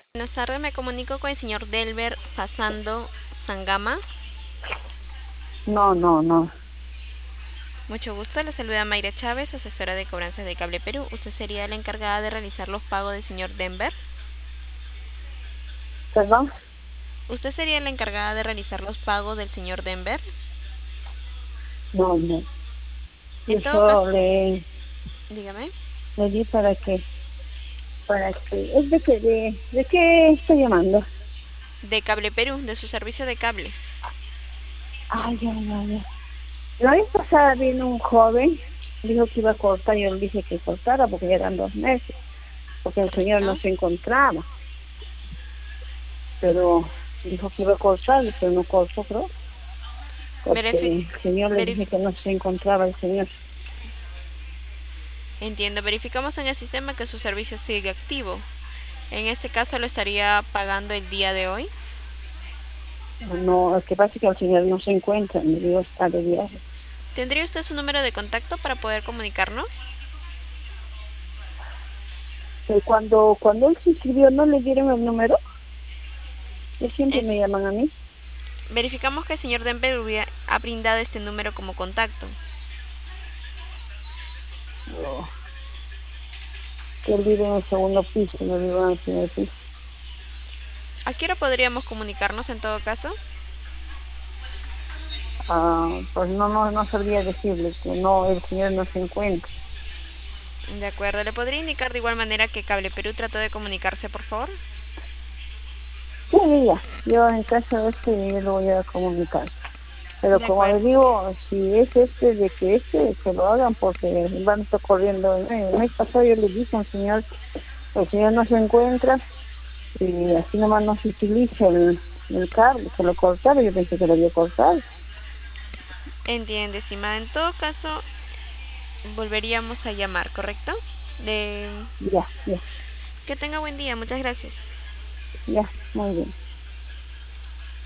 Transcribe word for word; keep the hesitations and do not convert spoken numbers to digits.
Buenas tardes, me comunico con el señor Delber Pasando Sangama. No, no, no. Mucho gusto, le saluda Mayra Chávez, asesora de cobranzas de Cable Perú. ¿Usted sería la encargada de realizar los pagos del señor Denver? ¿Perdón? ¿Usted sería la encargada de realizar los pagos del señor Denver? No, no. En Yo todo caso, solo le, dígame, le di para que, para que, es de que, de, ¿de qué estoy llamando? de Cable Perú, de su servicio de cable. Ay, ay, ay, ay. La vez pasada vino un joven, dijo que iba a cortar, yo le dije que cortara porque ya eran dos meses, porque el señor no ¿Correcto? se encontraba, pero dijo que iba a cortar, pero no cortó, creo, porque Verifi el señor le verif dije que no se encontraba el señor. Entiendo, verificamos en el sistema que su servicio sigue activo. En este caso, ¿lo estaría pagando el día de hoy? No, es que pasa que el señor no se encuentra, me dijo está de viaje. ¿Tendría usted su número de contacto para poder comunicarnos? Pero cuando, cuando él se inscribió, ¿no le dieron el número? Que siempre me Es llaman a mí. Verificamos que el señor Denver hubiera- ha brindado este número como contacto. Oh, que él vive en el segundo piso, yo vivo en el primer piso. ¿A qué hora podríamos comunicarnos en todo caso? Ah, pues no, no, no sabría decirle que no, el señor no se encuentra. De acuerdo, ¿le podría indicar de igual manera que Cable Perú trató de comunicarse, por favor? Sí, ya, yo en caso de este, yo lo voy a comunicar. Pero De como acuerdo. les digo, si es este, de que este, que lo hagan porque van a estar corriendo. El mes pasado yo le dije al señor, el señor no se encuentra y así nomás no se utiliza el, el cable, que lo cortaron, yo pensé que lo había cortado. Entiende, estimada. En todo caso, volveríamos a llamar, ¿correcto? De... Ya, ya, Que tenga buen día, muchas gracias. ya, muy bien.